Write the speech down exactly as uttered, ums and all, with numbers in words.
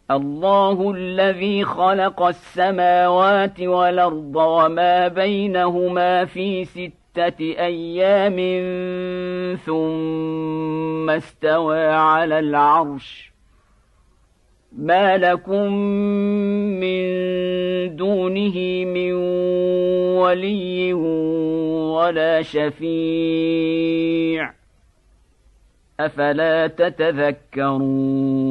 الله الذي خلق السماوات والأرض وما بينهما في ستة أيام ثم استوى على العرش ما لكم من دونه من ولي ولا شفيع أفلا تتذكرون